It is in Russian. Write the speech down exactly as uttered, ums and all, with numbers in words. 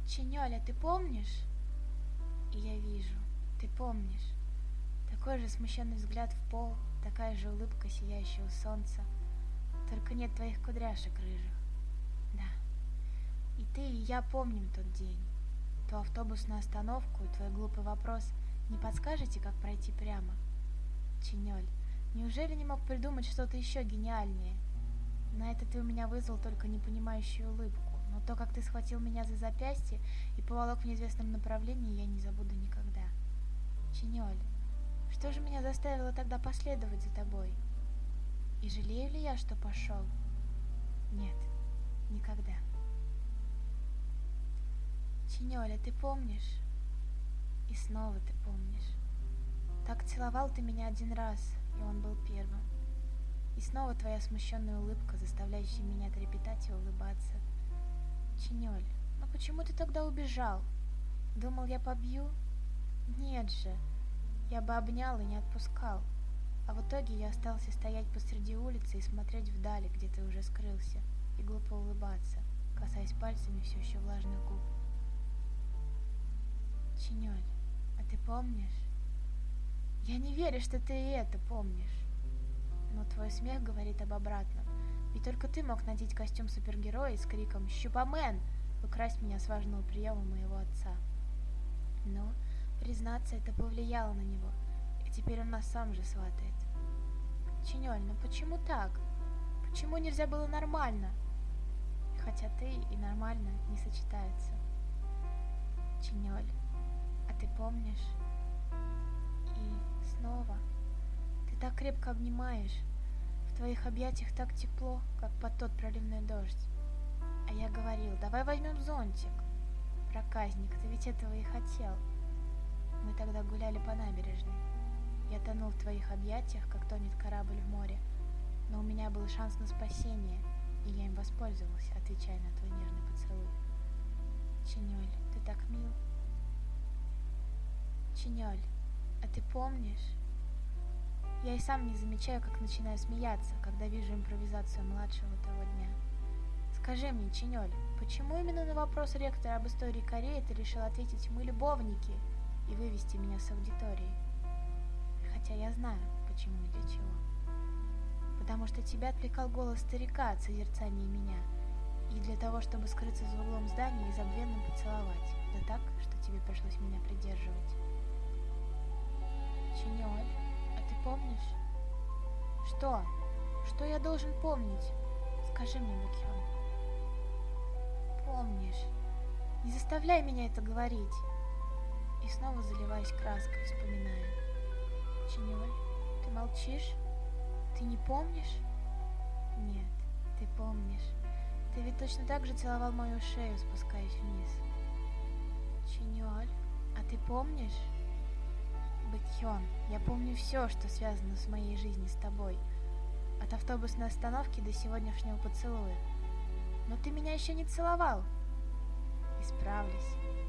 Чинёля, ты помнишь? И я вижу, ты помнишь. Такой же смущенный взгляд в пол, такая же улыбка сияющего солнца. Только нет твоих кудряшек рыжих. Да. И ты, и я помним тот день. Ту автобусную остановку и твой глупый вопрос: не подскажете, как пройти прямо? Чинёль, неужели не мог придумать что-то еще гениальнее? На это ты у меня вызвал только непонимающую улыбку, но то, как ты схватил меня за запястье и поволок в неизвестном направлении, я не забуду никогда. Чинёль, что же меня заставило тогда последовать за тобой? И жалею ли я, что пошел? Нет, никогда. Чинёля, ты помнишь? И снова ты помнишь. Так целовал ты меня один раз, и он был первым. И снова твоя смущенная улыбка, заставляющая меня трепетать и улыбаться. Чинёль, ну почему ты тогда убежал? Думал, я побью? Нет же, я бы обнял и не отпускал. А в итоге я остался стоять посреди улицы и смотреть вдали, где ты уже скрылся, и глупо улыбаться, касаясь пальцами все еще влажных губ. Чинёль, а ты помнишь? Я не верю, что ты и это помнишь. Но твой смех говорит об обратном. Ведь только ты мог надеть костюм супергероя и с криком «Щупамен!» украсть меня с важного приема моего отца. Но, признаться, это повлияло на него, и теперь он нас сам же сватает. Чинёль, ну почему так? Почему нельзя было нормально? Хотя ты и нормально не сочетаются. Чинёль, а ты помнишь? И снова ты так крепко обнимаешь, в твоих объятиях так тепло, как под тот проливной дождь. А я говорил, давай возьмем зонтик. Проказник, ты ведь этого и хотел. Мы тогда гуляли по набережной. Я тонул в твоих объятиях, как тонет корабль в море, но у меня был шанс на спасение, и я им воспользовался, отвечая на твой нежный поцелуй. Чинёль, ты так мил. Чинёль, а ты помнишь? Я и сам не замечаю, как начинаю смеяться, когда вижу импровизацию младшего того дня. Скажи мне, Чинёль, почему именно на вопрос ректора об истории Кореи ты решил ответить «мы любовники» и вывести меня с аудитории? Хотя я знаю, почему и для чего. Потому что тебя отвлекал голос старика от созерцания меня, и для того, чтобы скрыться за углом здания и забвенно поцеловать, да так, что тебе пришлось меня придерживать. Чинёль, а ты помнишь? Что? Что я должен помнить? Скажи мне, Бэкхён. Помнишь. Не заставляй меня это говорить. И снова заливаясь краской, вспоминая. Чинёль, ты молчишь? Ты не помнишь? Нет, ты помнишь. Ты ведь точно так же целовал мою шею, спускаясь вниз. Чинёль, а ты помнишь? Бэкхён, я помню все, что связано с моей жизнью с тобой. От автобусной остановки до сегодняшнего поцелуя. Но ты меня еще не целовал. Исправлюсь.